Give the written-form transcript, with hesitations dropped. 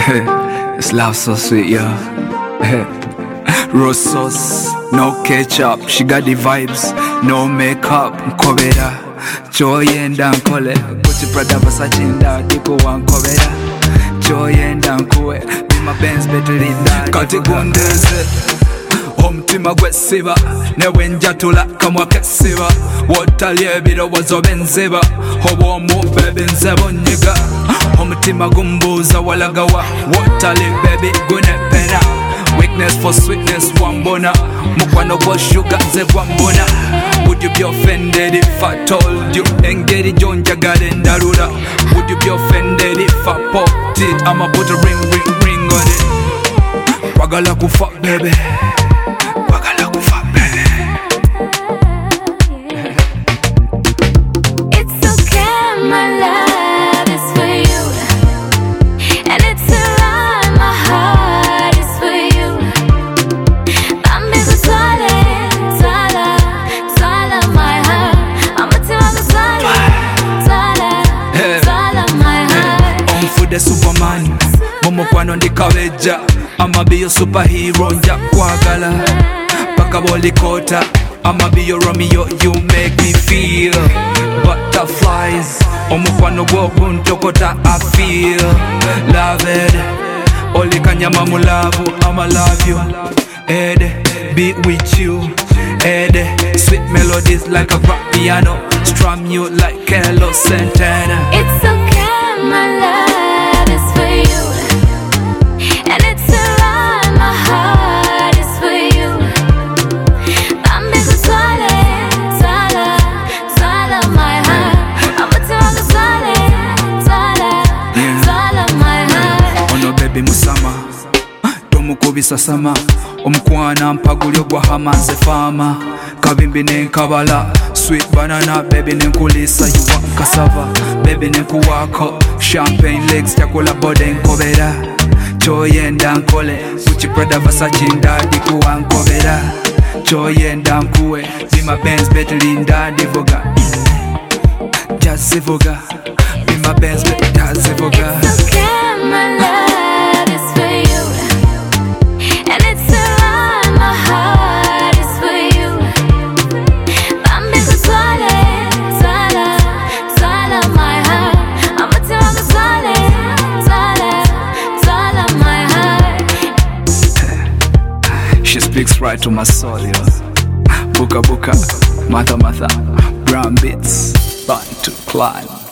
This love so sweet, yeah. Rose sauce, no ketchup. She got the vibes, no makeup. Nkobera, joy and ankole. Gucci Prada Versace nda diko wankobera. Joy and ankwe, be my Benz better linda. Kati gundeze, omutima gwesiba. Newe njatula kamwa kesiba. Wotalye birowoozo benzeba. Obwomu baby nzebo nyiga. Omutima gumbuza walagawa. Wotalye baby gunepera. Weakness for sweetness wambona. Mukwano gwa sugar nze gwambona. Would you be offended if I told you engeri jonjagala endalula? Would you be offended if I popped it? I'ma put a ring on it. Wagala kufa baby, wagala kufa baby. It's okay, my love is for you, and it's alright, my heart is for you. Bambi kuswale, swala my heart. Amutima kuswale, swala my heart. Onfude Superman, mumukwano ndi kabeja. I'ma be your superhero, nja kwagala paka bolikota. I'ma be your Romeo, you make me feel butterflies. Omukwano gwo guntokota, I feel loved. Olikanyama mulavu, I'ma love you. Ede, be with you. Ede, sweet melodies like a rock piano. Strum you like Carlos Santana. It's okay, my love is for you, and it's alright, my heart is for you. Bambi kuswale, swala my heart. Amutima kuswale, swala my heart. Ono baby musama, tomukubisa sama. Omukwana mpagulyo gwa hamanze fama. Kabimbi nenkabala, sweet banana baby nenkulisa. You want cassava, baby nenkuwako. Champagne legs chakola bode nkobera. Joy and ankole, Gucci Prada Versace nda dikuwa nkobera. Joy and ankuwe, be my Benz better linda divoga. Just zivoga, be my Benz better zivoga. It's okay, my love is for you, and it's alright, my heart is for you. Bambi kuswale, swala my heart. Amutima kuswale, swala my heart. She speaks right to my soul, yo. Buka Buka, Matha Matha, Brown Beats, Bantu Clan.